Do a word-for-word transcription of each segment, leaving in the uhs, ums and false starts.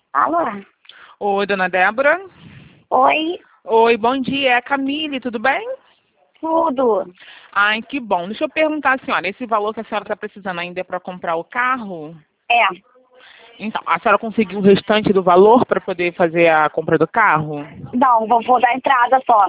Alô? Oi, dona Débora. Oi, Oi, bom dia. É a Camille, tudo bem? tudo. Ai, que bom. Deixa eu perguntar à senhora, esse valor que a senhora está precisando ainda é para comprar o carro? É, Então, a senhora conseguiu o restante do valor para poder fazer a compra do carro? não, vou, vou dar entrada só.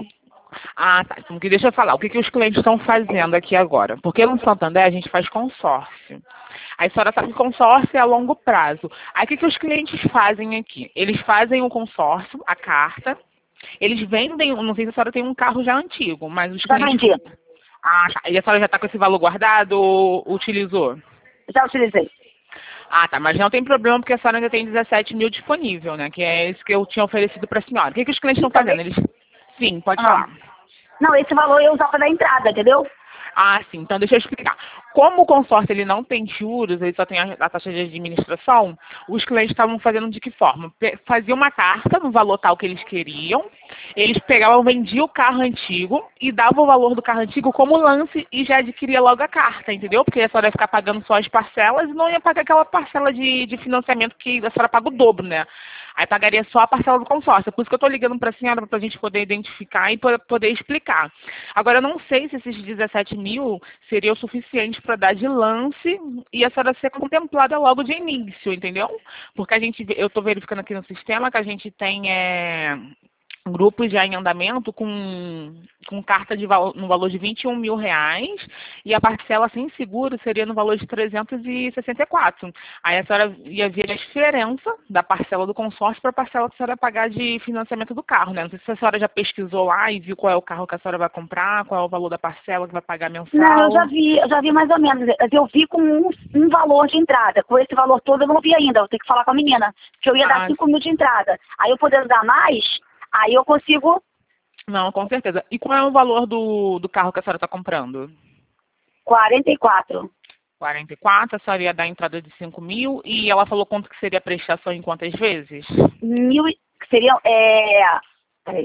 Ah, tá. Então, que- deixa eu falar. O que, que os clientes estão fazendo aqui agora? Porque no Santander a gente faz consórcio. A senhora sabe que consórcio é a longo prazo. Aí o que, que os clientes fazem aqui? Eles fazem o consórcio, a carta, eles vendem, não sei se a senhora tem um carro já antigo, mas os Já clientes... vendi, Ah, tá. E a senhora já está com esse valor guardado ou utilizou? já utilizei. Ah, tá. Mas não tem problema porque a senhora ainda tem dezessete mil disponível, né? Que é esse que eu tinha oferecido para a senhora. O que, que os clientes estão Então, fazendo? Eles... Sim, pode ah, falar. não, esse valor eu usava da entrada, entendeu? Ah, sim. Então, deixa eu explicar. Como o consórcio ele não tem juros, ele só tem a, a taxa de administração, os clientes estavam fazendo de que forma? Pe- Faziam uma carta no valor tal que eles queriam, eles pegavam, vendiam o carro antigo e davam o valor do carro antigo como lance e já adquiria logo a carta, entendeu? Porque a senhora ia ficar pagando só as parcelas e não ia pagar aquela parcela de, de financiamento que a senhora paga o dobro, né? Aí pagaria só a parcela do consórcio. Por isso que eu estou ligando para a senhora, para a gente poder identificar e po- poder explicar. Agora, eu não sei se esses dezessete mil seria o suficiente para dar de lance e a senhora ser contemplada logo de início, entendeu? Porque a gente, eu estou verificando aqui no sistema que a gente tem é, grupos já em andamento com, com carta de valo, no valor de vinte e um mil reais e a parcela sem seguro seria no valor de trezentos e sessenta e quatro. Aí a senhora ia ver a diferença da parcela do consórcio para a parcela que a senhora ia pagar de financiamento do carro, né? Não sei se a senhora já pesquisou lá e viu qual é o carro que a senhora vai comprar, qual é o valor da parcela que vai pagar Não, eu já mensal. vi, eu já vi mais ou menos. Eu vi com um, um valor de entrada. Com esse valor todo eu não vi ainda. Eu tenho que falar com a menina. Que eu ia dar Ah, cinco mil de entrada. Aí eu podendo dar mais, aí eu consigo não, com certeza. E qual é o valor do, do carro que a senhora está comprando? quarenta e quatro. quarenta e quatro, a senhora ia dar a entrada de cinco mil e ela falou quanto que seria a prestação em quantas vezes? Mil, e- que seriam, é, peraí,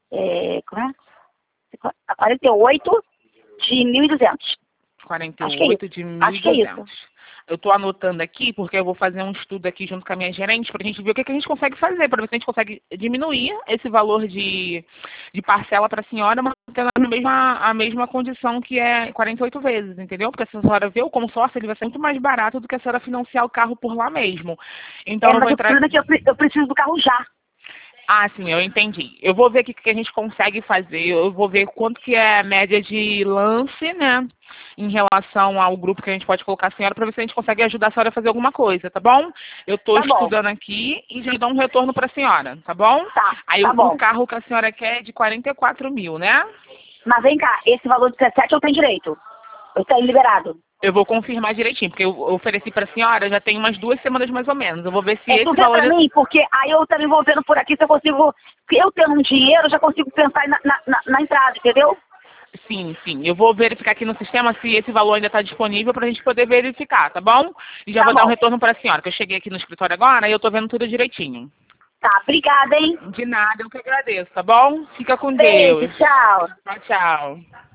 é, como é? quarenta e oito de mil e duzentos. quarenta e Acho que é isso. oito de mil e Acho que é isso. duzentos. Eu estou anotando aqui porque eu vou fazer um estudo aqui junto com a minha gerente para a gente ver o que, que a gente consegue fazer, para ver se a gente consegue diminuir esse valor de, de parcela para a senhora, mantendo a mesma, a mesma condição que é quarenta e oito vezes, entendeu? Porque se a senhora vê o consórcio, ele vai ser muito mais barato do que a senhora financiar o carro por lá mesmo. Então É, eu vou mas o entrar... problema é que eu, pre- eu preciso do carro já. Ah, sim, eu entendi. Eu vou ver o que, que a gente consegue fazer. Eu vou ver quanto que é a média de lance, né? Em relação ao grupo que a gente pode colocar a senhora, para ver se a gente consegue ajudar a senhora a fazer alguma coisa, tá bom? Eu estou Tá bom, estudando aqui e já dou um retorno para a senhora, tá bom? tá, Aí tá o, o bom. carro que a senhora quer é de quarenta e quatro mil, né? Mas vem cá, esse valor de dezessete eu tenho direito. Eu tenho liberado. Eu vou confirmar direitinho, porque eu ofereci para a senhora já tem umas duas semanas mais ou menos. Eu vou ver se É, tu esse vê valor... pra mim, porque aí eu também vou vendo por aqui se eu consigo, se eu tendo um dinheiro, eu já consigo pensar na, na, na- na entrada, entendeu? Sim, sim. Eu vou verificar aqui no sistema se esse valor ainda está disponível para a gente poder verificar, tá bom? E já Tá vou dar um bom. retorno para a senhora, que eu cheguei aqui no escritório agora e eu estou vendo tudo direitinho. Tá, obrigada, hein? De nada, eu que agradeço, tá bom? Fica com Beijo, Deus. tchau. Tchau, tchau.